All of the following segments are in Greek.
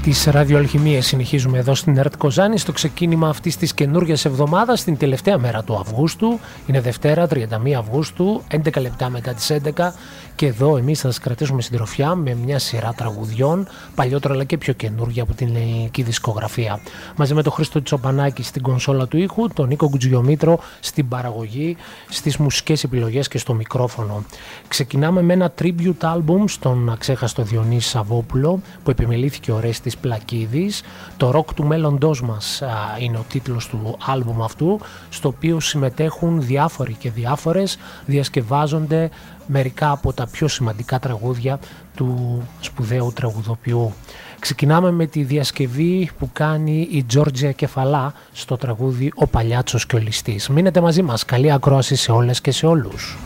Τις ραδιοαλχημίες συνεχίζουμε εδώ στην ΕΡΤ Κοζάνη στο ξεκίνημα αυτής της καινούργιας εβδομάδας, την τελευταία μέρα του Αυγούστου. Είναι Δευτέρα, 31 Αυγούστου, 11 λεπτά μετά τις 11, και εδώ εμείς θα σας κρατήσουμε συντροφιά με μια σειρά τραγουδιών, παλιότερα αλλά και πιο καινούργια από την ελληνική δισκογραφία. Μαζί με τον Χρήστο Τσοπανάκη στην κονσόλα του ήχου, τον Νίκο Γκουτζιομήτρο στην παραγωγή, στις μουσικές επιλογές και στο μικρόφωνο. Ξεκινάμε με ένα tribute album στον αξέχαστο Διονύση Σαββόπουλο που επιμελήθηκε ο Ρέστης Πλακίδης. Το «Ροκ του μέλλοντός μας» είναι ο τίτλος του άλμπουμ αυτού, στο οποίο συμμετέχουν διάφοροι και διάφορες, διασκευάζονται μερικά από τα πιο σημαντικά τραγούδια του σπουδαίου τραγουδοποιού. Ξεκινάμε με τη διασκευή που κάνει η Τζόρτζια Κεφαλά στο τραγούδι «Ο Παλιάτσος και ο Ληστής». Μείνετε μαζί μας, καλή ακρόαση σε όλες και σε όλους.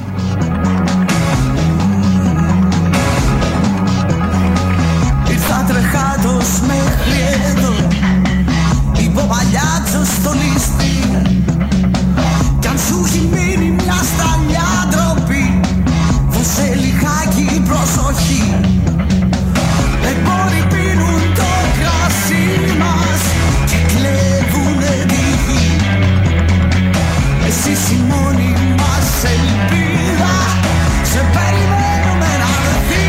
Ήρθα τρεχάτος μέχρι εδώ, είπε ο παλιάτσος στο ληστή, κι αν σου έχει μείνει μια σταλιά ντροπή, δώσε λιγάκι προσοχή. Εμπόροι πίνουν το κρασί μας και κλέβουνε τη γη. Εσύ η μόνη μας ελπίδα, σε περιμένουμε να έρθει.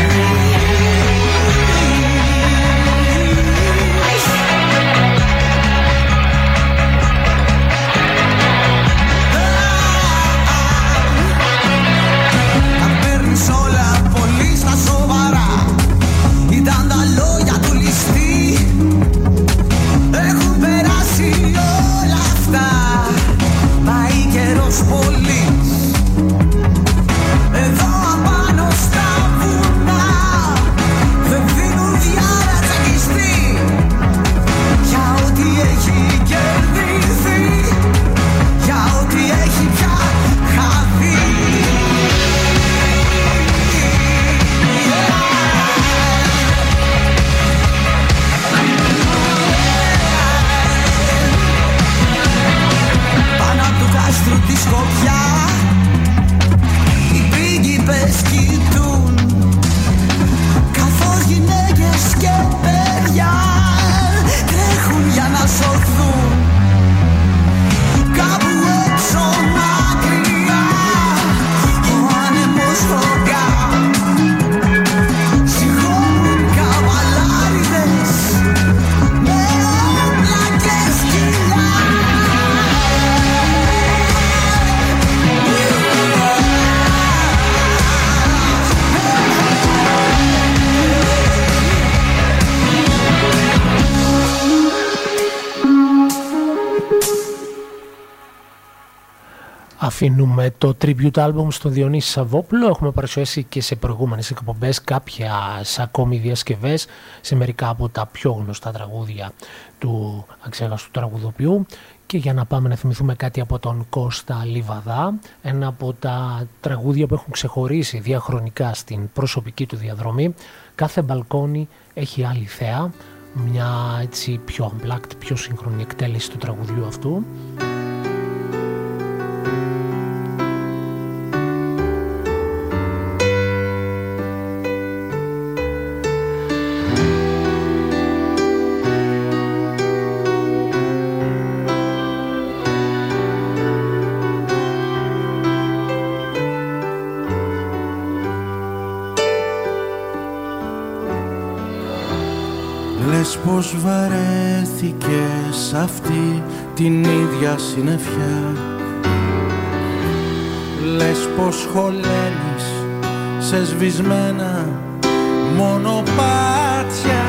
Τα παίρνεις όλα πολύ στα σοβαρά, ήταν τα λόγια του ληστή, έχουν περάσει όλα αυτά, πάει καιρός πολύς. Εδώ απάνω στα βουνά δεν δίνουν διάρα τσακιστή, για ό,τι έχει κερδίσει, για ό,τι έχει πια χαθεί. Κάστρου τη σκοπιά οι πρίγκιπες κοιτούν, καθώς γυναίκες και παιδιά τρέχουν για να σωθούν. Κάπου έξω μακριά ο άνεμος φωγκά, συγχώνουν καβαλάριδες με όπλα και σκυλιά. Αφήνουμε το tribute album στον Διονύση Σαββόπουλο. Έχουμε παρουσιάσει και σε προηγούμενες εκπομπές κάποιες ακόμη διασκευές σε μερικά από τα πιο γνωστά τραγούδια του αξέχαστου τραγουδοποιού. Και για να πάμε να θυμηθούμε κάτι από τον Κώστα Λιβαδά, ένα από τα τραγούδια που έχουν ξεχωρίσει διαχρονικά στην προσωπική του διαδρομή, «Κάθε μπαλκόνι έχει άλλη θέα», μια έτσι πιο unplugged, πιο σύγχρονη εκτέλεση του τραγουδιού αυτού. Λες πως βαρέθηκες αυτή την ίδια συννεφιά, λες πως χωλένεις σε σβησμένα μονοπάτια,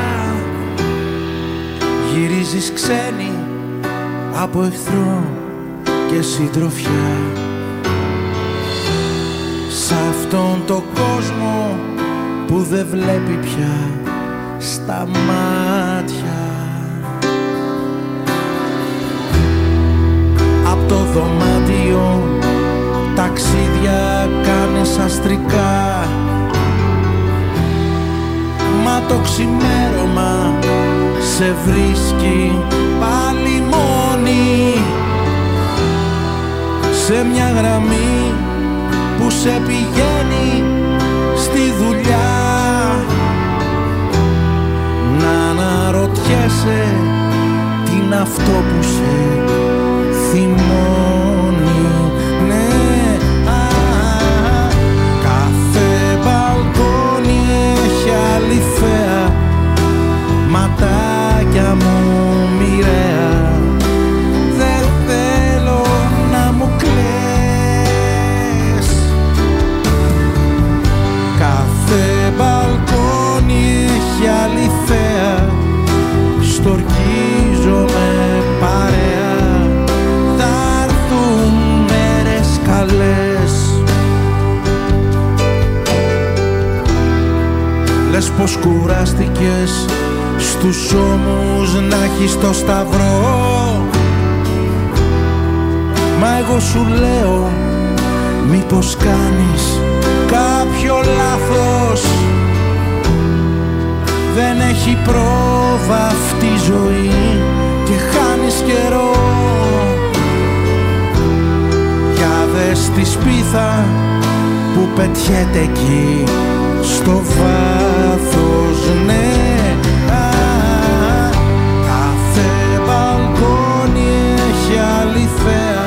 γυρίζεις ξένη από εχθρό και συντροφιά. Σ' αυτόν τον κόσμο που δεν βλέπει πια στα μάτια, απ' το δωμάτιο ταξίδια κάνεις αστρικά, μα το ξημέρωμα σε βρίσκει πάλι μόνη σε μια γραμμή που σε πηγαίνει στη δουλειά. Να αναρωτιέσαι θυμάσαι τι είναι αυτό που σε θυμώνει, ναι. Κάθε μπαλκόνι έχει αληθέα, ματάκια μου μοιραία. Δεν θέλω να μου κλαις. Κάθε μπαλκόνι έχει αληθέα, στορκίζομαι παρέα. Θα έρθουν μέρες καλές. Λες πως κουράστηκες στους ώμους να έχεις το σταυρό. Μα εγώ σου λέω, μήπως κάνεις κάποιο λάθος. Δεν έχει πρόβα αυτή η ζωή και χάνεις καιρό. Για δες τη σπίθα που πετιέται εκεί στο βάθος, ναι. Κάθε μπαλκόνι έχει αληθέα,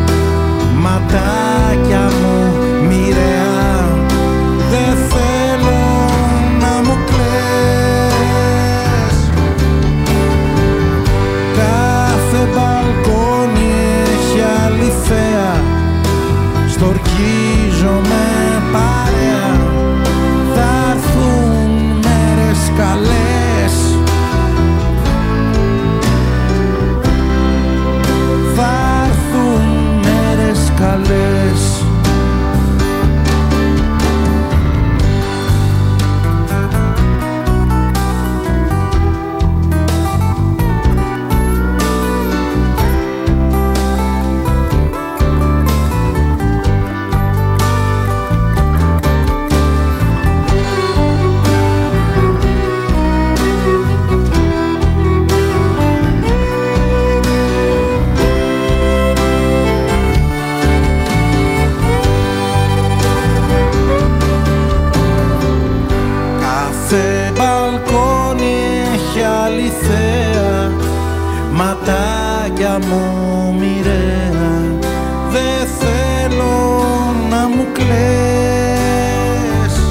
ματάκια μου μοιραία. Δεν θέλω να μου κλαις. Κάθε μπαλκόνι έχει αληθέα, στορκίζομαι παρέα. Θα έρθουν μέρες καλές. Θα έρθουν μέρες καλές. Ματάκια μου μοιραία. Δεν θέλω να μου κλαις.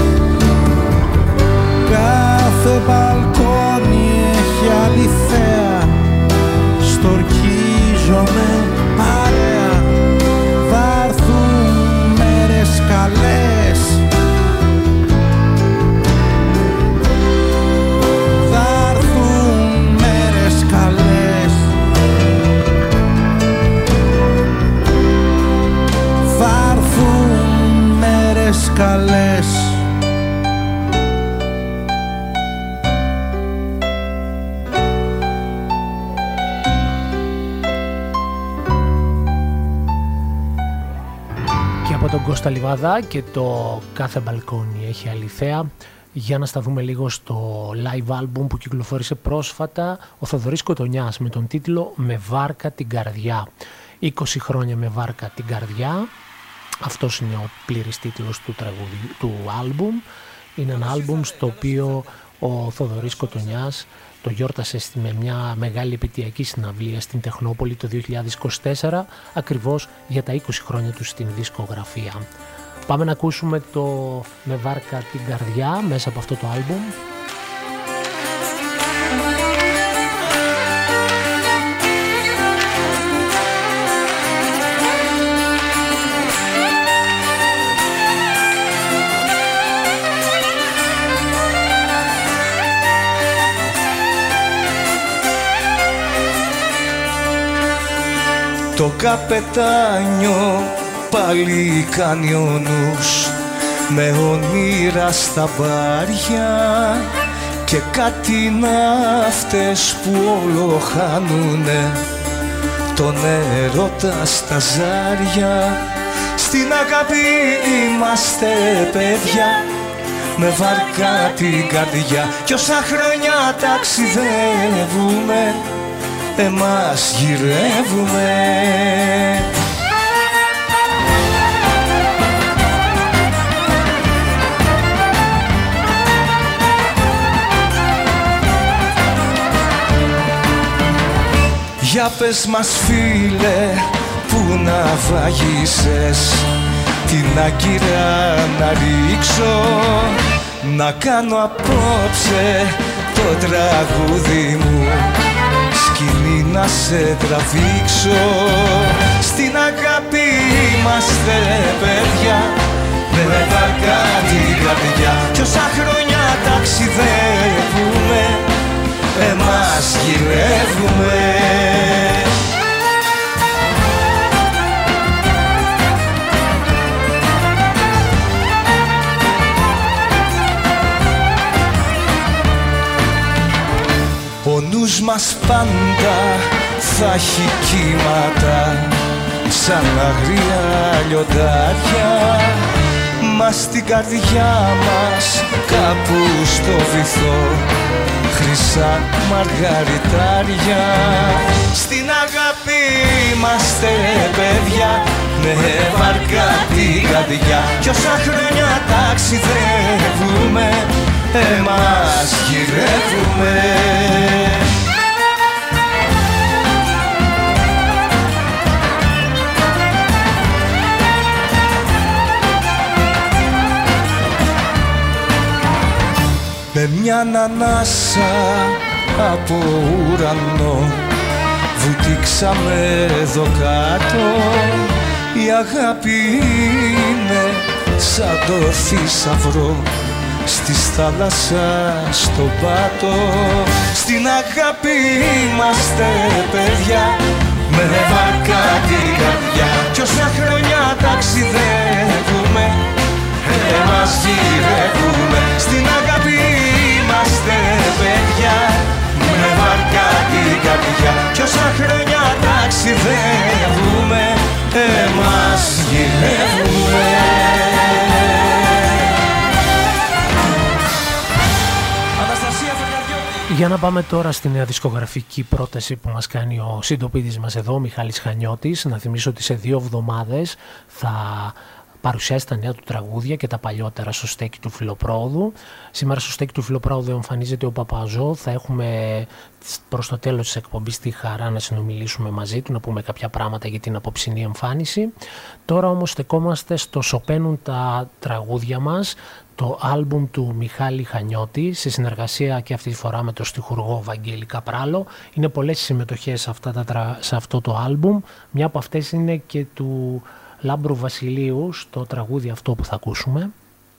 Κάθε μπαλκόνι έχει αληθέα, στορκίζομαι παρέα. Θα έρθουν μέρες καλές. Θα έρθουν μέρες καλές. Θα έρθουν μέρες καλές. Και από τον Κώστα Λιβάδα και το κάθε μπαλκόνι έχει αληθέα. Για να σταθούμε λίγο στο live album που κυκλοφόρησε πρόσφατα ο Θοδωρής Κοτονιάς με τον τίτλο «Με βάρκα την καρδιά». 20 χρόνια με βάρκα την καρδιά. Αυτός είναι ο πλήρης τίτλος του άλμπουμ. Είναι ένα άλμπουμ στο οποίο ο Θοδωρής Κοτονιάς το γιόρτασε με μια μεγάλη επαιτειακή συναυλία στην Τεχνόπολη το 2024, ακριβώς για τα 20 χρόνια του στην δισκογραφία. Πάμε να ακούσουμε το «Με βάρκα την καρδιά» μέσα από αυτό το άλμπουμ. Το καπετάνιο πάλι κάνει ο νους με όνειρα στα μπάρια και κάτι ναύτες που όλο χάνουνε τον έρωτα στα ζάρια. Στην αγάπη είμαστε παιδιά με βάρκα την καρδιά κι όσα χρόνια ταξιδεύουμε εμάς γυρεύουμε. Για πες μας φίλε, που να βαγίσες, την άγκυρα να ρίξω, να κάνω απόψε το τραγούδι μου, σκηνή να σε τραβήξω. Στην αγάπη είμαστε παιδιά, με βαρκά την καρδιά, κι όσα χρόνια ταξιδεύουμε, εμάς γυρεύουμε. Ο νους μας πάντα θα έχει κύματα σαν αγρία λιοντάρια, μα στην καρδιά μας κάπου στο βυθό χρυσά μαργαριτάρια. Στην αγάπη είμαστε παιδιά, με βαρκά την καρδιά, κι όσα χρόνια ταξιδεύουμε, εμάς γυρεύουμε. Με μια ανάσα από ουρανό βουτήξαμε εδώ κάτω. Η αγάπη είναι σαν το θησαυρό στη θάλασσα στον πάτο. Στην αγάπη είμαστε παιδιά, με βαρκά την καρδιά, κι όσα χρόνια ταξιδεύουμε, εμάς γυρεύουμε. Στην αγάπη είμαστε παιδιά, με βαρκά την καρδιά, κι όσα χρόνια ταξιδεύουμε, εμάς γυρεύουμε. Για να πάμε τώρα στη νέα δισκογραφική πρόταση που μας κάνει ο συντοπίτης μας εδώ, ο Μιχάλης Χανιώτης. Να θυμίσω ότι σε 2 εβδομάδες θα παρουσιάσει τα νέα του τραγούδια και τα παλιότερα στο στέκι του Φιλοπρόοδου. Σήμερα στο στέκι του Φιλοπρόοδου εμφανίζεται ο Παπαζό. Θα έχουμε προς το τέλος της εκπομπής τη χαρά να συνομιλήσουμε μαζί του, να πούμε κάποια πράγματα για την απόψινή εμφάνιση. Τώρα όμως στεκόμαστε στο «Σωπαίνουν τα τραγούδια μας», το άλμπουμ του Μιχάλη Χανιώτη, σε συνεργασία και αυτή τη φορά με τον στιχουργό Βαγγέλη Καπράλο. Είναι πολλές οι συμμετοχές σε αυτό το άλμπουμ. Μια από αυτές είναι και του Λάμπρου Βασιλείου στο τραγούδι αυτό που θα ακούσουμε.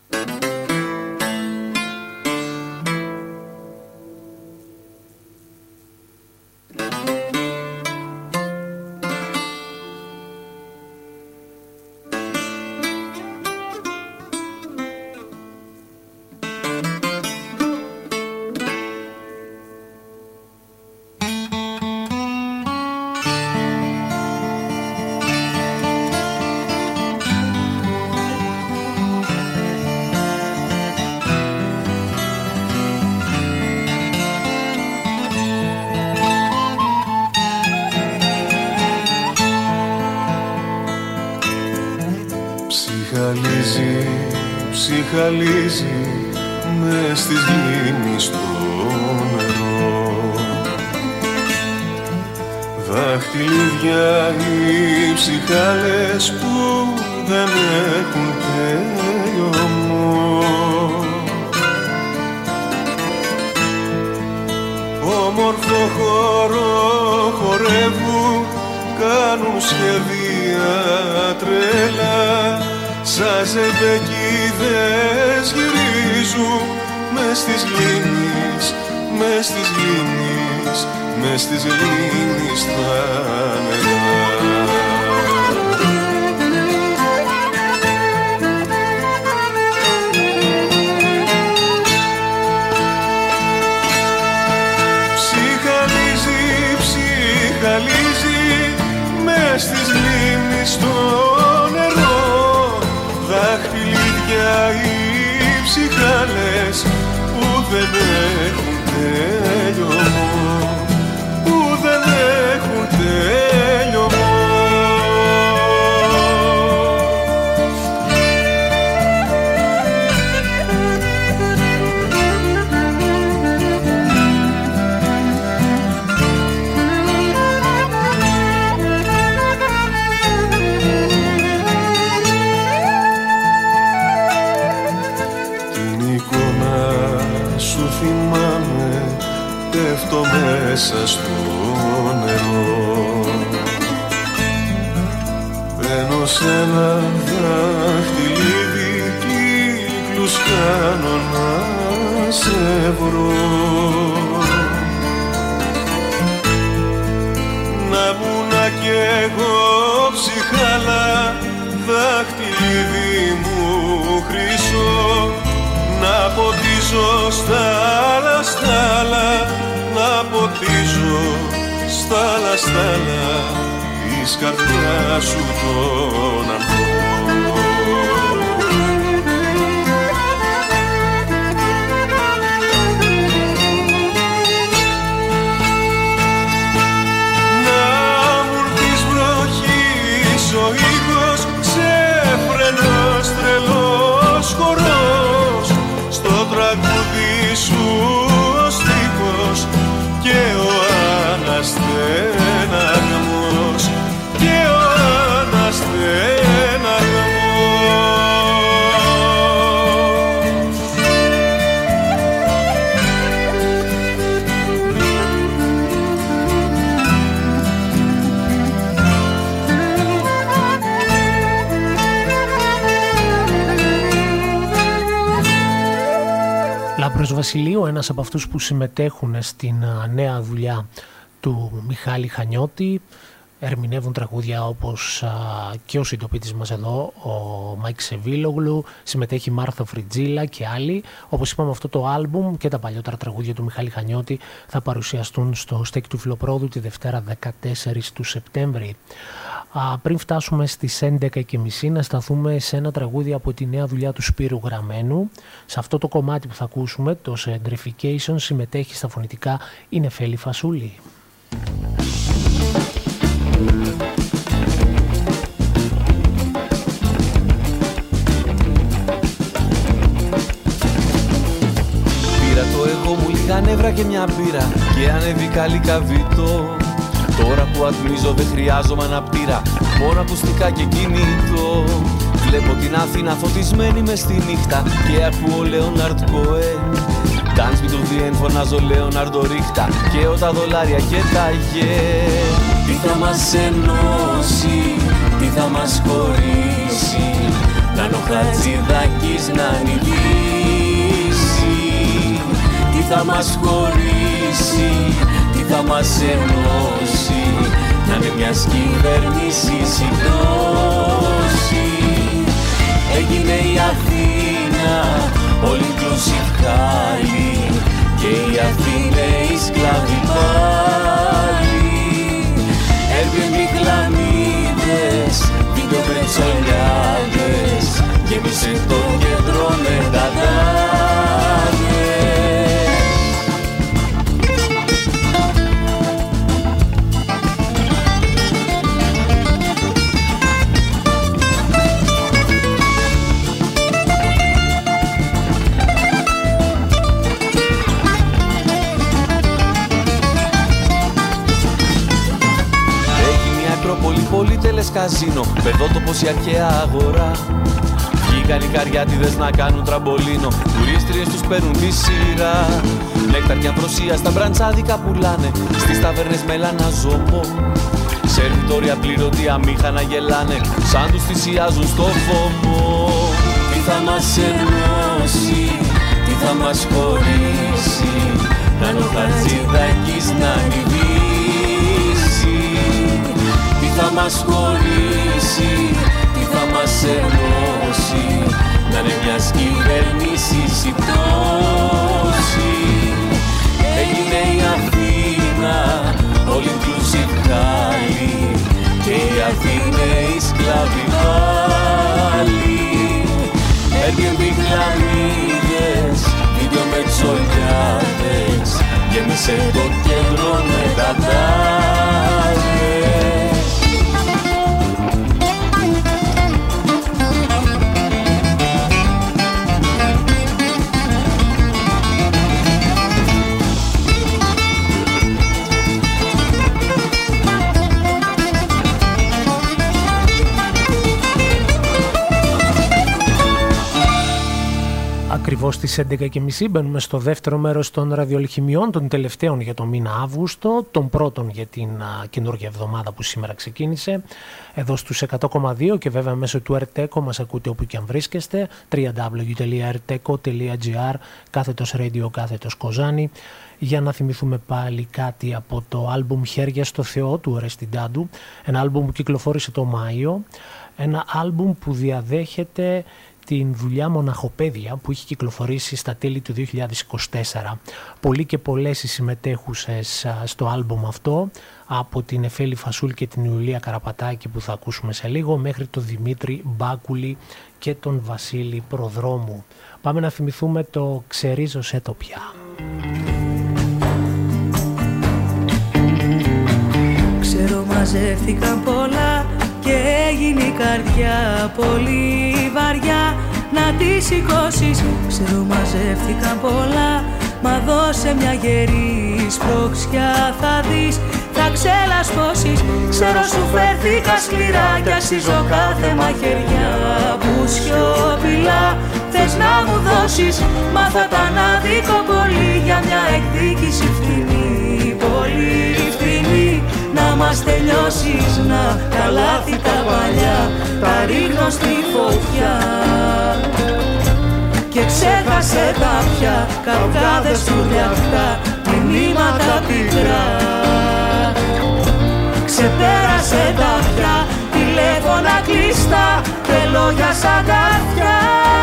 Ψυχαλίζει μες στις λίμνης το νερό, δάχτυλίδια οι ψυχάλες που δεν έχουν τέλειωμό. Όμορφο χώρο χορεύουν, κάνουν σχεδία τρέλα, σαν ζεμπεκίδες γυρίζουν μες στις λίμνης, μες στις λίμνης, μες στις λίμνης τα νερά. Ψυχαλίζει, ψυχαλίζει μες στις λίμνης το νερό, δάχτυλίδια οι ψυχάλες που δεν έχουν τέλειωμό, που δεν έχουν τέλειωμό. μέσα στο νερό. Μπαίνω σ' ένα δάχτυλίδι, κύκλους κάνω να σε βρω. Να μουνα κι εγώ ψυχάλα, δάχτυλίδι μου χρυσό, να ποτίζω στάλα στάλα, να ποτίζω στάλα στάλα της καρδιάς σου τον ανθό. Να μου έρθεις βροχής ο ήχος, ξέφρενος τρελός χορός, στο τραγούδι σου ο στίχος και ο αναστέναγμος, και ο αναστέναγμος. Λάμπρος Βασιλείου, ένας από αυτούς που συμμετέχουν στην νέα δουλειά του Μιχάλη Χανιώτη, ερμηνεύουν τραγούδια όπως και ο συντοπίτης μας εδώ, ο Μάικ Σεβίλογλου, συμμετέχει η Μάρθα Φριτζίλα και άλλοι. Όπως είπαμε, αυτό το άλμπουμ και τα παλιότερα τραγούδια του Μιχάλη Χανιώτη θα παρουσιαστούν στο Στέκι του Φιλοπρόδου τη Δευτέρα 14 του Σεπτέμβρη. Πριν φτάσουμε στις 11:30 να σταθούμε σε ένα τραγούδι από τη νέα δουλειά του Σπύρου Γραμμένου. Σε αυτό το κομμάτι που θα ακούσουμε, το Gentrification, συμμετέχει στα φωνητικά η Νεφέλη Φασούλη. Πήρα το εγώ μου λίγα νεύρα και μια μπύρα και ανέβηκα λικαβίτο. Τώρα που ατμίζω δεν χρειάζομαι αναπτήρα, μόνο ακουστικά και κινητό. Βλέπω την Αθήνα φωτισμένη μες στη νύχτα και ακούω Λέοναρντ Κοέν. Dance me to the end, φωνάζω Λέοναρντο ρίχτα και τα δολάρια και τα γεν. Τι θα μας ενώσει, τι θα μας χωρίσει, να είναι ο Χατζηδάκης να νικήσει. Τι θα μας χωρίσει, τι θα μας ενώσει, να είναι μιας κυβέρνησης η δόση. Έγινε η Αθήνα all inclusive χάλι και οι Αθήναιοι σκλάβοι πάλι. Airbnb χλαμίδες, βίντεο με τσολιάδες, γέμισε το κέντρο με δαντάδες. Πολυτέλες καζίνο, παιδότοπος η αρχαία αγορά. Βγήκαν οι καριάτιδες να κάνουν τραμπολίνο, τουρίστριες τους παίρνουν τη σειρά. Νέκταρ και αμφροσία στα μπραντσάδικα πουλάνε, στις ταβέρνες μελάνα ζωμό. Σερβιτόρια πληρωτή αμήχανα γελάνε, σαν τους θυσιάζουν στο βωμό. Τι θα μας ενώσει, τι θα μας χωρίσει, να είναι ο Χατζηδάκης να ανηβήσει. Τι θα μας χωρίσει, τι θα μας ενώσει, να είναι μιας κυβέρνησης η πτώση. Έγινε η Αθήνα all inclusive χάλι και οι Αθήναιοι σκλάβοι πάλι. Airbnb χλαμίδες, βίντεο με τσολιάδες, γέμισε το κέντρο με δαντάδες. Ακριβώς στις 11.30 μπαίνουμε στο δεύτερο μέρος των ραδιολιχημιών, των τελευταίων για τον μήνα Αύγουστο, των πρώτων για την καινούργια εβδομάδα που σήμερα ξεκίνησε, εδώ στους 100,2 και βέβαια μέσω του Erteco μας ακούτε όπου και αν βρίσκεστε, www.erteco.gr, κάθετος radio, κάθετος Κοζάνη. Για να θυμηθούμε πάλι κάτι από το άλμπουμ «Χέρια στο Θεό» του Ρεστιντάντου, ένα άλμπουμ που κυκλοφόρησε το Μάιο, ένα άλμπουμ που διαδέχεται την δουλειά μοναχοπαίδια που είχε κυκλοφορήσει στα τέλη του 2024. Πολλοί και πολλές οι συμμετέχουσες στο άλμπουμ αυτό, από την Εφέλη Φασούλ και την Ιουλία Καραπατάκη που θα ακούσουμε σε λίγο, μέχρι τον Δημήτρη Μπάκουλη και τον Βασίλη Προδρόμου. Πάμε να θυμηθούμε το «Ξερίζωσέ το πια». Ξέρω μαζεύτηκαν πολλά και έγινε η καρδιά πολύ βαριά να τη σηκώσεις. Ξέρω μαζεύτηκαν πολλά, μα δώσε μια γερή σπρώξια θα δεις, θα ξελασπώσεις. Ξέρω σου φέρθηκα σκληρά κι αξίζω κάθε μαχαιριά που σιωπηλά θες να μου δώσεις. Μα θα ήταν άδικο πολύ για μια εκδίκηση φτηνή, πολύ φτηνή. Να μας τελειώσεις, να τα λάθη τα παλιά τα ρίχνω στη φωτιά. Και ξέχασε τα πια καυγάδες τουρλιαχτά, μηνύματα πικρά. Ξεπέρασε τα πια τηλέφωνα κλειστά και λόγια σαν καρδιά.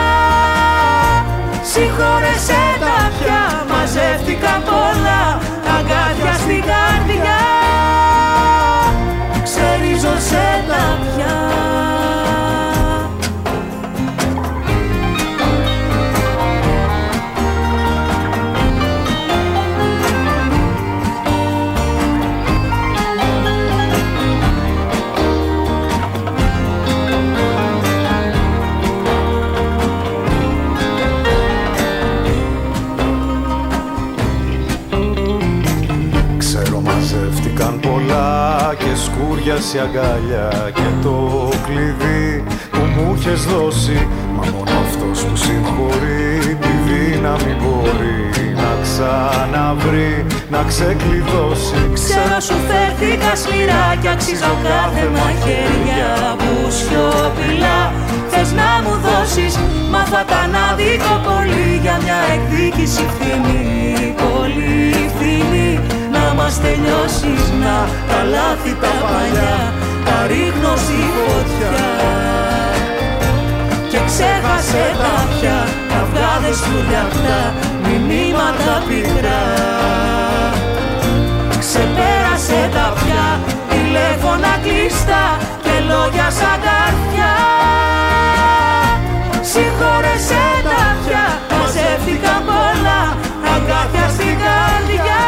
Συγχώρεσέ τα πια, μαζεύτηκαν πολλά αγκάθια στην καρδιά. Ξερίζωσέ τα πια. Ξέρω μαζεύτηκαν πολλά και σκούριασε αγκάλια και το κλειδί που μου είχες δώσει. Μα μόνο αυτός που συγχωρεί τη δύναμη μπορεί να ξαναβρει, να ξεκλειδώσει. Ξέρω σου φέρθηκα σκληρά κι αξίζω κάθε μαχαιριά που σιωπηλά θες να μου δώσεις. Μα θα ήταν άδικο πολύ για μια εκδίκηση φθηνή, πολύ φθηνή. Να μας τελειώσεις, να τα λάθη τα παλιά τα ρίχνω στη φωτιά. Και ξέχασε τα πια καυγάδες τουρλιαχτά, μηνύματα πικρά. Ξεπέρασε τα πια τηλέφωνα κλειστά και λόγια σαν καρδιά. Συγχώρεσέ τα πια, μαζεύτηκαν πολλά αγκάθια στην καρδιά.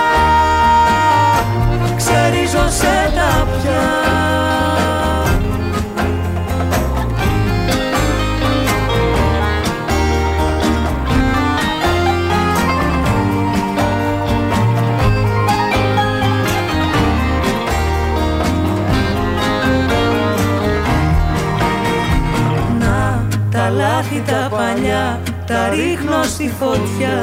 Ξερίζωσέ τα πια. Να τα λάθη τα παλιά τα ρίχνω στη φωτιά.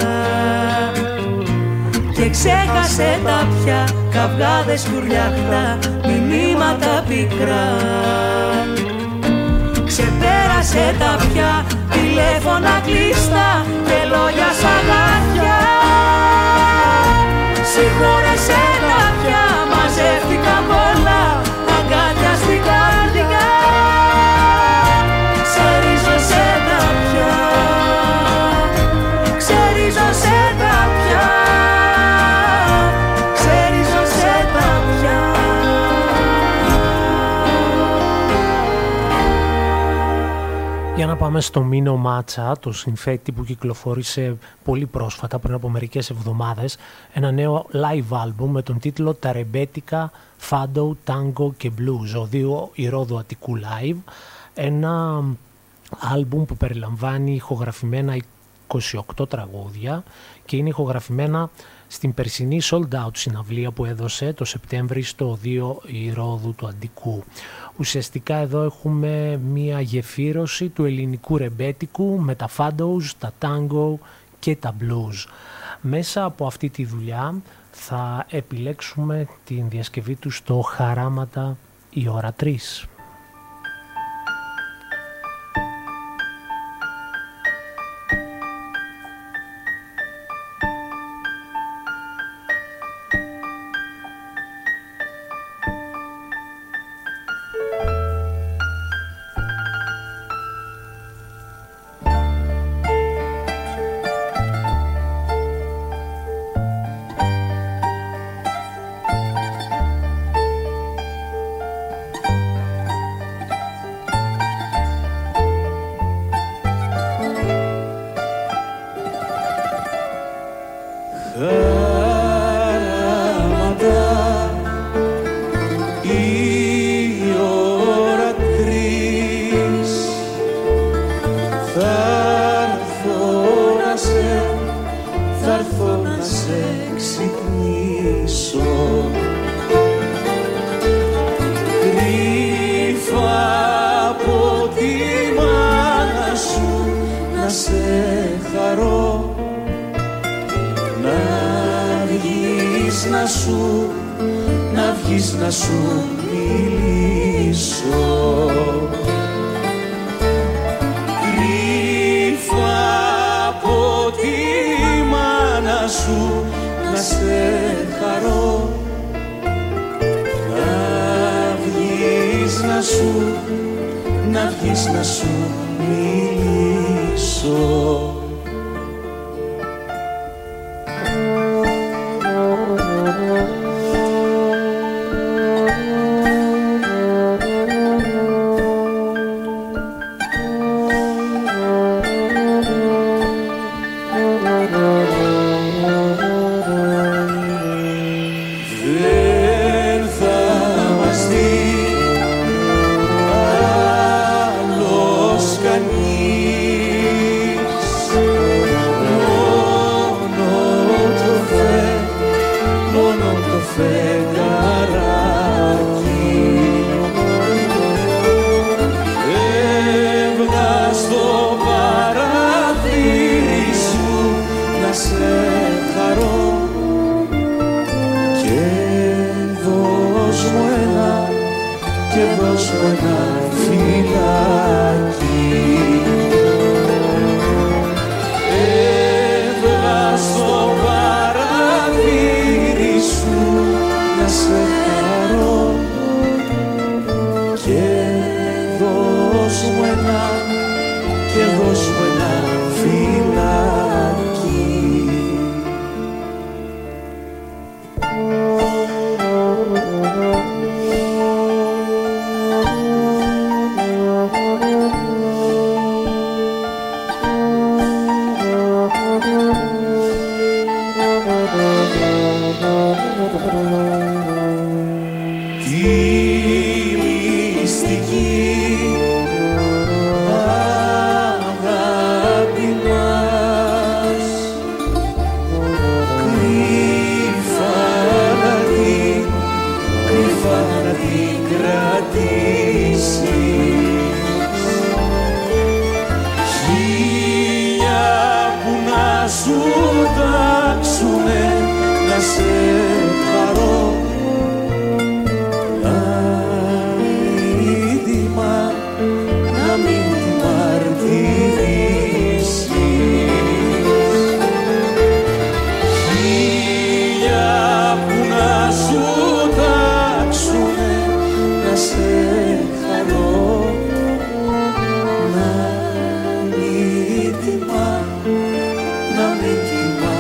Και ξέχασε τα πια καυγάδες τουρλιαχτά, μηνύματα πικρά. Ξεπέρασε τα πια τηλέφωνα κλειστά και λόγια σαν γάτια. Συγχώρεσέ τα πια, μαζεύτηκαν πολλά αγκάθια στην καρδιά. Ξερίζωσέ τα πια, ξερίζωσέ τα πια. Για να πάμε στο Μίνο Μάτσα, το συνθέτη που κυκλοφόρησε πολύ πρόσφατα, πριν από μερικές εβδομάδες, ένα νέο live album με τον τίτλο «Τα ρεμπέτικα, φάντο, τάγκο και blues», οδείο Ηρώδου Αττικού live, ένα album που περιλαμβάνει ηχογραφημένα 28 τραγούδια και είναι ηχογραφημένα στην περσινή sold out συναυλία που έδωσε το Σεπτέμβρη στο 2 η Ρόδου του Αντικού. Ουσιαστικά εδώ έχουμε μία γεφύρωση του ελληνικού ρεμπέτικου με τα φάντοους, τα τάγκο και τα blues. Μέσα από αυτή τη δουλειά θα επιλέξουμε την διασκευή του στο Χαράματα η ώρα 3. να σου μιλήσω. Κρύφα από τη μάνα σου να σε χαρώ, να βγεις να σου μιλήσω. Να μην τιμά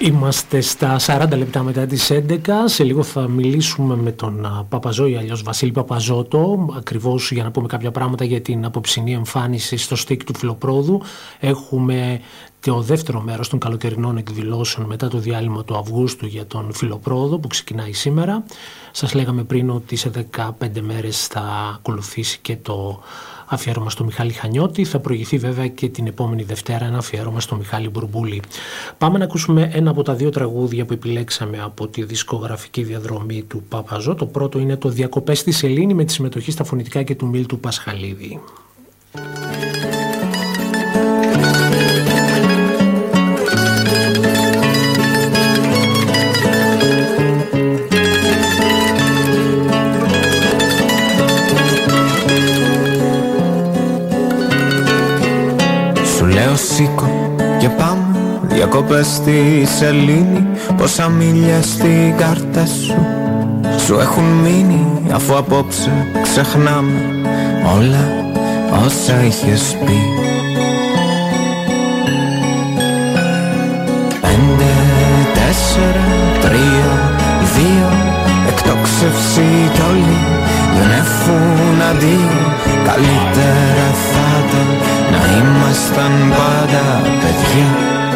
Είμαστε στα 40 λεπτά μετά τις 11. Σε λίγο θα μιλήσουμε με τον Παπαζό ή αλλιώς Βασίλη Παπαζότο, ακριβώς για να πούμε κάποια πράγματα για την απόψινή εμφάνιση στο στίκ του Φιλοπρόδου. Έχουμε το δεύτερο μέρος των καλοκαιρινών εκδηλώσεων μετά το διάλειμμα του Αυγούστου για τον Φιλοπρόδο που ξεκινάει σήμερα. Σας λέγαμε πριν ότι σε 15 μέρες θα ακολουθήσει και το αφιέρωμα στο Μιχάλη Χανιώτη. Θα προηγηθεί βέβαια και την επόμενη Δευτέρα ένα αφιέρωμα στο Μιχάλη Μπουρμπούλη. Πάμε να ακούσουμε ένα από τα δύο τραγούδια που επιλέξαμε από τη δισκογραφική διαδρομή του Παπαζό. Το πρώτο είναι το «Διακοπές στη Σελήνη» με τη συμμετοχή στα φωνητικά και του Μίλτου Πασχαλίδη. Λέω σήκω και πάμε διακοπές στη Σελήνη. Πόσα μίλια στην κάρτα σου σου έχουν μείνει, αφού απόψε ξεχνάμε όλα όσα είχες πει. 5, 4, 3, 2, εκτόξευση κι όλοι δεν έχουν αντίο. Καλύτερα θα ήταν να ήμασταν πάντα παιδιά.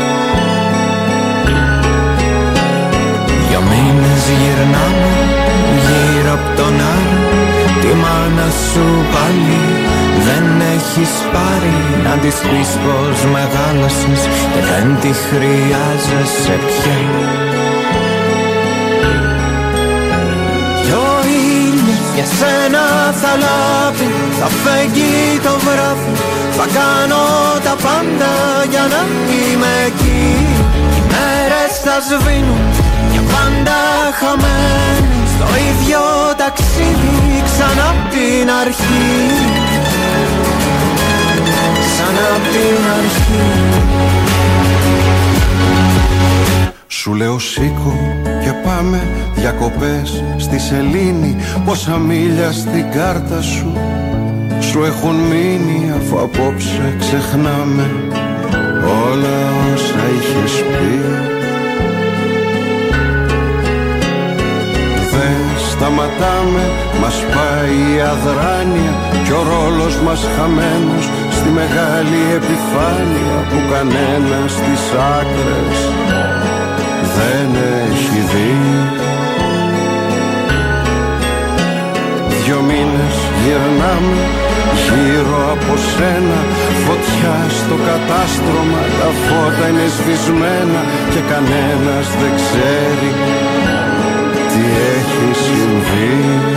2 μήνες γυρνάμε γύρω απ' τον άλλο. Τη μάνα σου πάλι δεν έχεις πάρει, να της πεις πως μεγάλωσες και δεν τη χρειάζεσαι πια. Για σένα θα λάβει, θα φέγγει το βράδυ. Θα κάνω τα πάντα για να είμαι εκεί. Οι μέρες θα σβήνουν για πάντα χαμένοι στο ίδιο ταξίδι ξανά απ' την αρχή. Ξανά απ' την αρχή. Σου λέω σήκω και πάμε διακοπές στη Σελήνη. Πόσα μίλια στην κάρτα σου σου έχουν μείνει, αφού απόψε ξεχνάμε όλα όσα είχες πει. Δεν σταματάμε, μας πάει η αδράνεια κι ο ρόλος μας χαμένος στη μεγάλη επιφάνεια που κανένας στις άκρες δεν έχει δει. 2 μήνες γυρνάμε γύρω από σένα. Φωτιά στο κατάστρωμα, τα φώτα είναι σβησμένα και κανένας δεν ξέρει τι έχει συμβεί.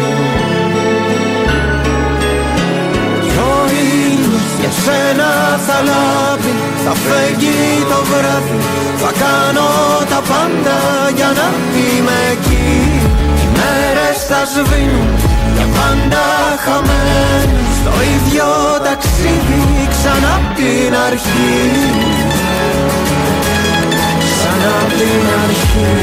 Κι ο ήλιος για σένα θα λάβει, θα φέγγει το βράδυ. Θα κάνω τα πάντα για να είμαι εκεί. Οι μέρες θα σβήνουν για πάντα χαμένοι στο ίδιο ταξίδι ξανά απ' την αρχή. Ξανά απ' την αρχή.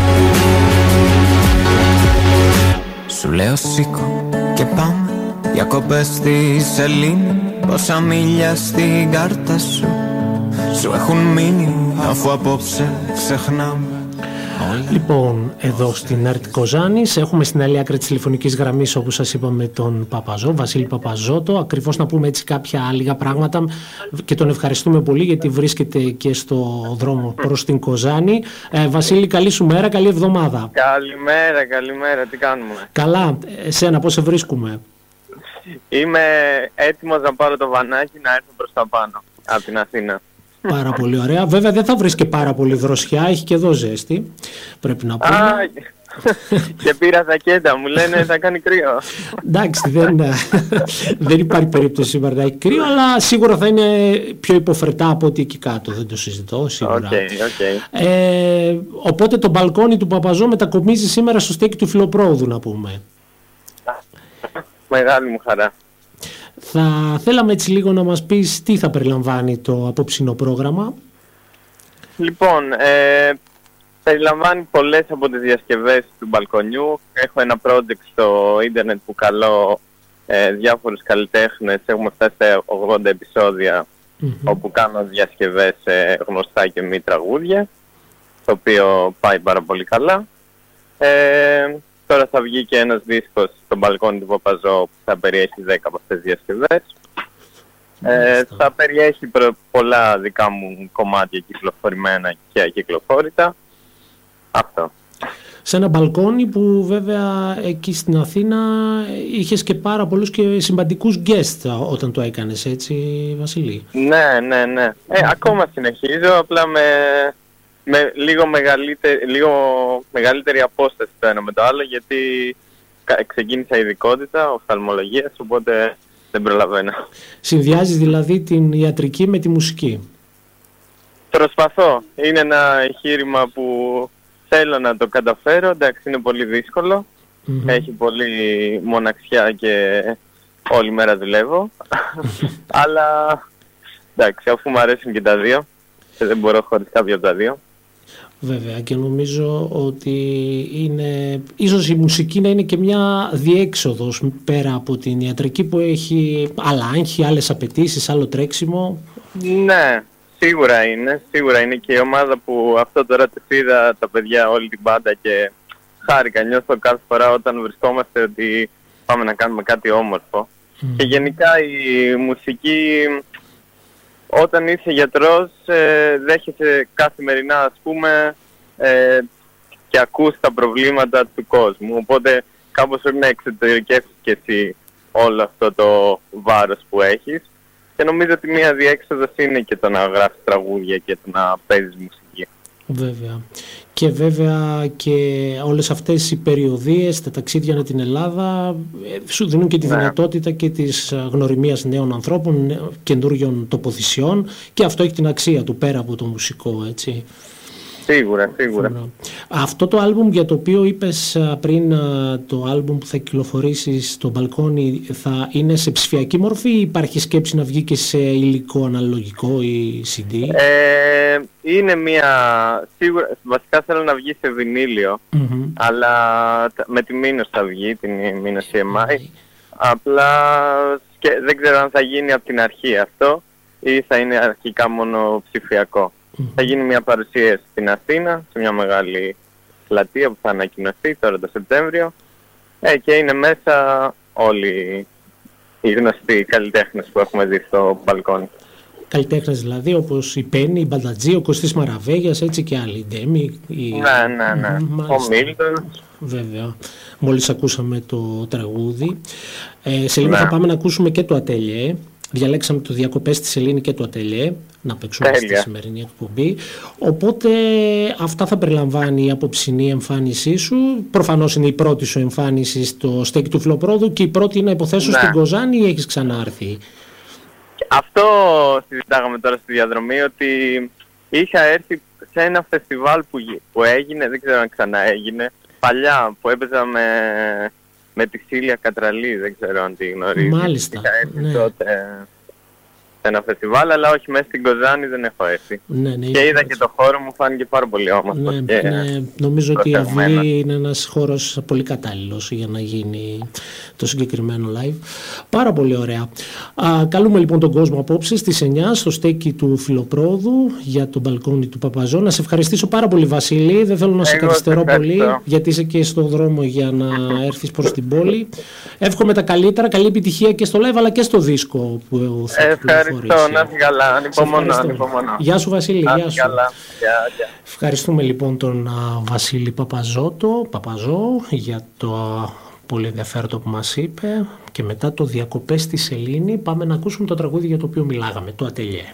Σου λέω σήκω και πάμε διακοπές στη Σελήνη. Πόσα μίλια στην κάρτα σου σου έχουν μείνει, αφού απόψε ξεχνάμε. Λοιπόν, εδώ στην ΕΡΤ Κοζάνης έχουμε στην άλλη άκρη της τηλεφωνικής γραμμής, όπως σας είπαμε, τον Παπαζό, Βασίλη Παπαζότο. Ακριβώς να πούμε έτσι κάποια λίγα πράγματα και τον ευχαριστούμε πολύ γιατί βρίσκεται και στο δρόμο προς την Κοζάνη. Βασίλη, καλή σου μέρα, καλή εβδομάδα. Καλημέρα, τι κάνουμε? Καλά, εσένα πώς σε βρίσκουμε? Είμαι έτοιμος να πάρω το βανάκι να έρθω προς τα πάνω από την Αθήνα. Πάρα πολύ ωραία. Βέβαια δεν θα βρεις και πάρα πολύ δροσιά, έχει και εδώ ζέστη, πρέπει να πούμε. Και πήρα ζακέτα, μου λένε θα κάνει κρύο. Εντάξει, δεν υπάρχει περίπτωση σήμερα να έχει κρύο, αλλά σίγουρα θα είναι πιο υποφρετά από ό,τι εκεί κάτω, δεν το συζητώ σίγουρα. Okay. Οπότε το μπαλκόνι του Παπαζό μετακομίζει σήμερα στο στέκι του Φιλοπρόδου, να πούμε. Μεγάλη μου χαρά. Θα θέλαμε έτσι λίγο να μας πεις τι θα περιλαμβάνει το απόψινο πρόγραμμα. Λοιπόν, περιλαμβάνει πολλές από τις διασκευές του μπαλκονιού. Έχω ένα project στο ίντερνετ που καλώ διάφορους καλλιτέχνες. Έχουμε φτάσει στα 80 επεισόδια όπου κάνω διασκευές γνωστά και μη τραγούδια. το οποίο πάει πάρα πολύ καλά. Τώρα θα βγει και ένας δίσκος στο μπαλκόνι του Παπαζό που θα περιέχει 10 από αυτές τις διασκευές. Θα περιέχει πολλά δικά μου κομμάτια κυκλοφορημένα και ακυκλοφόρητα. Αυτό. Σε ένα μπαλκόνι που βέβαια εκεί στην Αθήνα είχες και πάρα πολλούς και σημαντικούς guest όταν το έκανες, έτσι Βασίλη? Ναι. Ακόμα συνεχίζω, απλά με λίγο μεγαλύτερη απόσταση το ένα με το άλλο, γιατί ξεκίνησα ειδικότητα οφθαλμολογίας, οπότε δεν προλαβαίνω. Συνδυάζεις δηλαδή την ιατρική με τη μουσική? Προσπαθώ. Είναι ένα εγχείρημα που θέλω να το καταφέρω. Εντάξει, είναι πολύ δύσκολο. Έχει πολύ μοναξιά και όλη μέρα δουλεύω. Αλλά εντάξει, αφού μου αρέσουν και τα δύο, δεν μπορώ χωρίς κάποιο από τα δύο. Βέβαια, και νομίζω ότι ίσως η μουσική να είναι και μια διέξοδος πέρα από την ιατρική που έχει άλλα άγχη, άλλες απαιτήσεις, άλλο τρέξιμο. Ναι, σίγουρα είναι και η ομάδα που αυτό τώρα τους είδα τα παιδιά όλη την μπάντα και χάρηκα, νιώθω κάθε φορά όταν βρισκόμαστε ότι πάμε να κάνουμε κάτι όμορφο. Και γενικά η μουσική, όταν είσαι γιατρός, δέχεσαι καθημερινά, ας πούμε, και ακούς τα προβλήματα του κόσμου. Οπότε κάπως πρέπει να εξωτερικεύσεις και εσύ όλο αυτό το βάρος που έχεις. Και νομίζω ότι μία διέξοδος είναι και το να γράφεις τραγούδια και το να παίζεις μουσική. Βέβαια. Και βέβαια και όλες αυτές οι περιοδίες, τα ταξίδια με την Ελλάδα σου δίνουν και τη δυνατότητα και της γνωριμίας νέων ανθρώπων, καινούριων τοποθεσιών, και αυτό έχει την αξία του πέρα από το μουσικό, έτσι. Σίγουρα. Αυτό το άλμπουμ για το οποίο είπες πριν, το άλμπουμ που θα κυκλοφορήσει στο μπαλκόνι, θα είναι σε ψηφιακή μορφή ή υπάρχει σκέψη να βγει και σε υλικό αναλογικό ή CD? Είναι σίγουρα, βασικά θέλω να βγει σε βινίλιο, αλλά με τη Μήνος θα βγει, την Μήνος EMI. Απλά δεν ξέρω αν θα γίνει από την αρχή αυτό ή θα είναι αρχικά μόνο ψηφιακό. Θα γίνει μια παρουσίαση στην Αθήνα, σε μια μεγάλη πλατεία που θα ανακοινωθεί τώρα το Σεπτέμβριο, και είναι μέσα όλοι οι γνωστοί καλλιτέχνες που έχουμε δει στο μπαλκόνι. Καλλιτέχνες δηλαδή όπως η Πέννη, η Μπαντατζή, ο Κωστής Μαραβέγιας, έτσι και άλλοι, η Ντέμι. Ναι. Ο Μίλτον. Βέβαια. Μόλις ακούσαμε το τραγούδι. Σε λίγο θα πάμε να ακούσουμε και το Ατέλιε. Διαλέξαμε το Διακοπές στη Σελήνη και το Ατέλιε να παίξουμε στη σημερινή εκπομπή. Οπότε αυτά θα περιλαμβάνει η απόψινή εμφάνισή σου. Προφανώς είναι η πρώτη σου εμφάνιση στο στέκι του Φιλοπρόδου και η πρώτη είναι, υποθέσω, στην Κοζάνη, ή έχεις ξανάρθει? Αυτό συζητάγαμε τώρα στη διαδρομή, ότι είχα έρθει σε ένα φεστιβάλ που έγινε, δεν ξέρω αν ξανά έγινε, παλιά, που έπαιζα με τη Σίλια Κατραλή, δεν ξέρω αν τη γνωρίζεις. Μάλιστα. Είχα έρθει τότε σε ένα φεστιβάλ, αλλά όχι, μέσα στην Κοζάνη δεν έχω έρθει. Και είδα και το χώρο, μου φάνηκε πάρα πολύ όμορφο. Νομίζω ότι η Αυλή είναι ένας χώρος πολύ κατάλληλος για να γίνει το συγκεκριμένο live. Πάρα πολύ ωραία. Καλούμε λοιπόν τον κόσμο απόψε στις 9 στο στέκι του Φιλοπρόδου για το μπαλκόνι του Παπαζό. Να σε ευχαριστήσω πάρα πολύ, Βασίλη. Δεν θέλω να σε καθυστερώ πολύ, γιατί είσαι και στον δρόμο για να έρθεις προς την πόλη. Εύχομαι τα καλύτερα, καλή επιτυχία και στο live αλλά και στο δίσκο που θα ευχαριστώ, να είσαι καλά, ανυπομονώ. Γεια σου, Βασίλη, γεια σου. Ευχαριστούμε λοιπόν τον Βασίλη Παπαζό για το πολύ ενδιαφέρον που μας είπε. Και μετά το Διακοπές στη Σελήνη πάμε να ακούσουμε το τραγούδι για το οποίο μιλάγαμε, το Ατελιέ.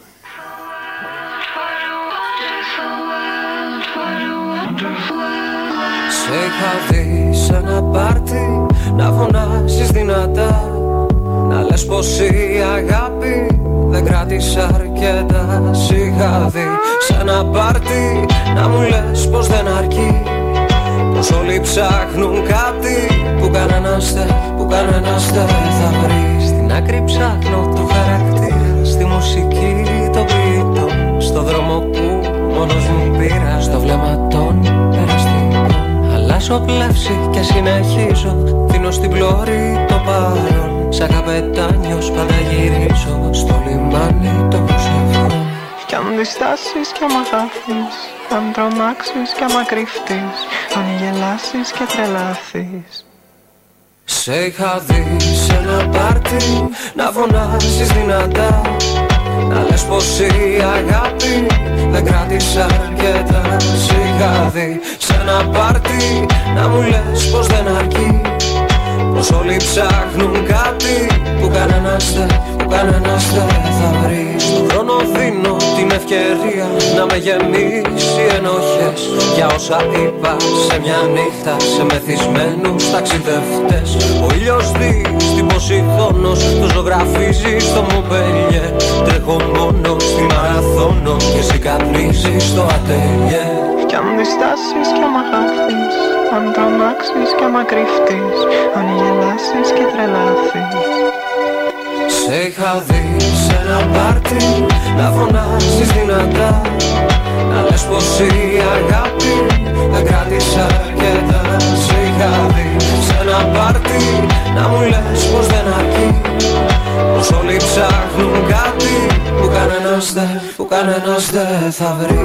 Σε είχα δει σε ένα πάρτι να φωνάζεις δυνατά, να λες πως η αγάπη δεν κράτησε αρκετά. Σ' είχα δει σε ένα πάρτι να μου λες πως δεν αρκεί, πως όλοι ψάχνουν κάτι που κανένας δεν θα βρει. Στην άκρη ψάχνω το χαρακτήρα, στη μουσική το ποιητό, στο δρόμο που μόνος μου πήρα, στο βλέμμα των περαστικών. Αλλάζω πλεύση και συνεχίζω, δίνω στην πλώρη το παρόν. Σαν καπετάνιος πάντα γυρίζω στο λιμάνι των ψευδών. Κι αν διστάσεις κι άμα χάθεις, αν τρομάξεις κι άμα κρυφτείς, αν γελάσεις και τρελάθεις. Σε είχα δει σε ένα πάρτι να φωνάζεις δυνατά, να λες πως η αγάπη δεν κράτησε αρκετά. Σε είχα δει σε ένα πάρτι να μου λες πως δεν αρκεί, πως όλοι ψάχνουν κάτι που κανένας δεν θα βρει. Στον χρόνο δίνω την ευκαιρία να με γεμίσει ενοχές για όσα είπα σε μια νύχτα σε μεθυσμένους ταξιδευτές. Ο ήλιος δει στην Ποσειδώνος, το ζωγραφίζει στο Μομπέλιε. Τρέχω μόνο στη μαραθώνο και εσύ καπνίζεις στο ατέλιε. Κι αν διστάσεις κι άμα χάθεις, αν τρομάξεις κι άμα κρυφτείς, αν γελάσεις και τρελάθεις. Σε είχα δει σε ένα πάρτι να φωνάζεις δυνατά, να λες πως η αγάπη δεν κράτησε αρκετά. Σε είχα δει σε ένα πάρτι να μου λες πως δεν αρκεί, πως όλοι ψάχνουν κάτι που κανένας δεν θα βρει.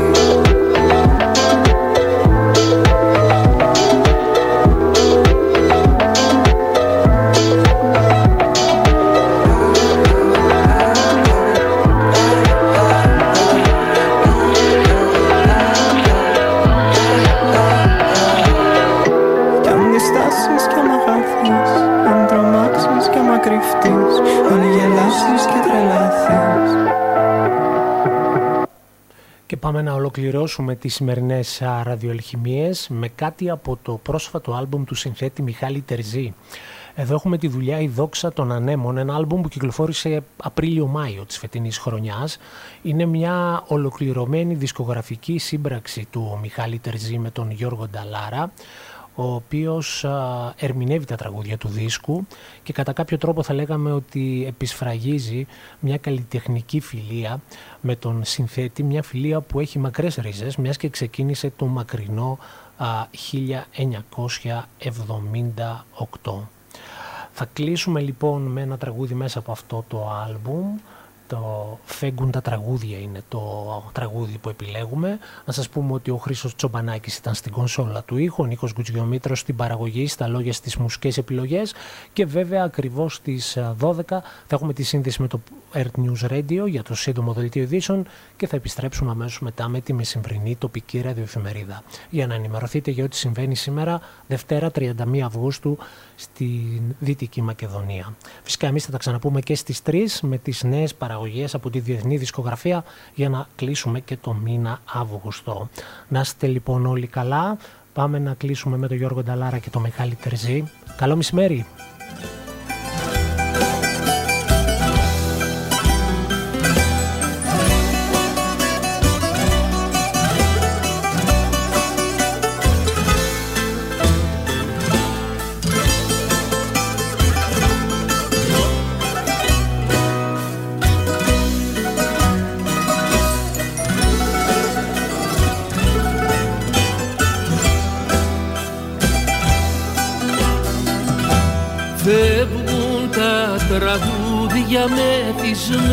Και πάμε να ολοκληρώσουμε τις σημερινές ραδιοελχημίες με κάτι από το πρόσφατο άλμπουμ του συνθέτη Μιχάλη Τερζή. Εδώ έχουμε τη δουλειά «Η δόξα των ανέμων», ένα άλμπουμ που κυκλοφόρησε Απρίλιο-Μάιο της φετινής χρονιάς. Είναι μια ολοκληρωμένη δισκογραφική σύμπραξη του Μιχάλη Τερζή με τον Γιώργο Νταλάρα, ο οποίος ερμηνεύει τα τραγούδια του δίσκου και κατά κάποιο τρόπο θα λέγαμε ότι επισφραγίζει μια καλλιτεχνική φιλία με τον συνθέτη, μια φιλία που έχει μακρές ρίζες, μιας και ξεκίνησε το μακρινό 1978. Θα κλείσουμε λοιπόν με ένα τραγούδι μέσα από αυτό το άλμπουμ. Το «Φέγγουν τα τραγούδια» είναι το τραγούδι που επιλέγουμε. Να σας πούμε ότι ο Χρήστος Τσομπανάκης ήταν στην κονσόλα του ήχου, ο Νίκος Γκουτζιομήτρος στην παραγωγή, στα λόγια, στις μουσικές επιλογές, και βέβαια ακριβώς στις 12 θα έχουμε τη σύνδεση με το Earth News Radio για το σύντομο δελτίο ειδήσεων και θα επιστρέψουμε αμέσως μετά με τη μεσημβρινή τοπική ραδιοεφημερίδα για να ενημερωθείτε για ό,τι συμβαίνει σήμερα, Δευτέρα 31 Αυγούστου στη Δυτική Μακεδονία. Φυσικά εμείς θα τα ξαναπούμε και στις 3 με τις νέες παραγωγές από τη διεθνή δισκογραφία για να κλείσουμε και το μήνα Αύγουστο. Να είστε λοιπόν όλοι καλά. Πάμε να κλείσουμε με τον Γιώργο Νταλάρα και τον Μιχάλη Τερζή. Καλό μεσημέρι! Φεύγουν τα τραγούδια μεθυσμένα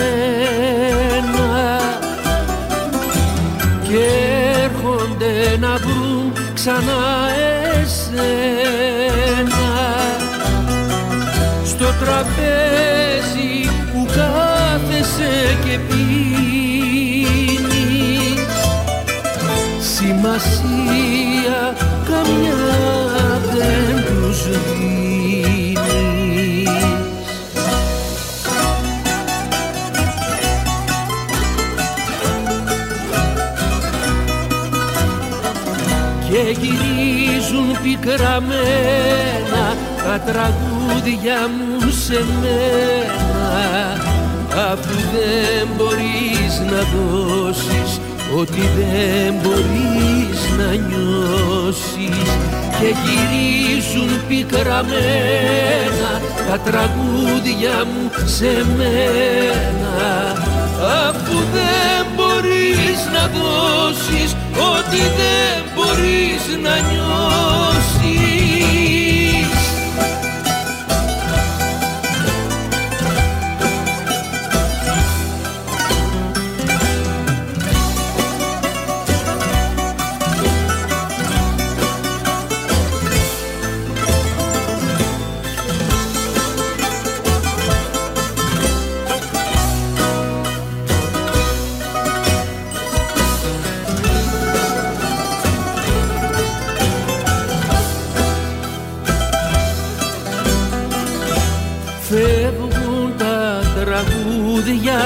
και έρχονται να βρουν ξανά εσένα. Στο τραπέζι που κάθεσαι και πίνεις, σημασία καμιά δεν τους δίνεις. Και γυρίζουν πικραμένα τα τραγούδια μου σε μένα, αφού δεν μπορείς να δώσεις ό,τι δεν μπορείς να νιώσεις. Και γυρίζουν πικραμένα τα τραγούδια μου σε μένα, αφού δεν μπορείς να δώσεις ό,τι δεν μπορείς να νιώσεις.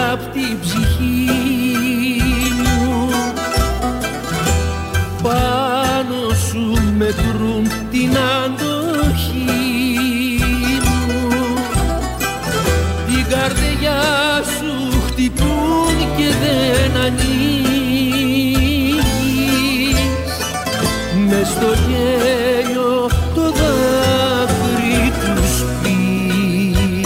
απ' την ψυχή μου. Πάνω σου μετρούν την αντοχή μου. Την καρδιά σου χτυπούν και δεν ανοίγεις. Μες στο γέλιο το δάκρυ τους πίνεις.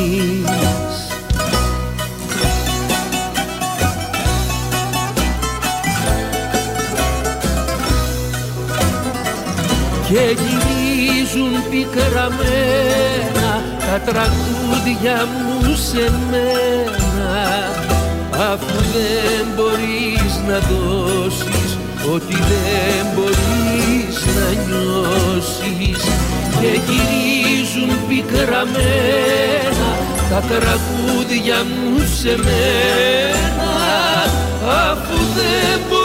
Και γυρίζουν πικραμένα τα τραγούδια μου σε μένα, αφού δεν μπορείς να δώσεις ό,τι δεν μπορείς να νιώσεις. Και γυρίζουν πικραμένα τα τραγούδια μου σε μένα, αφού δεν μπορείς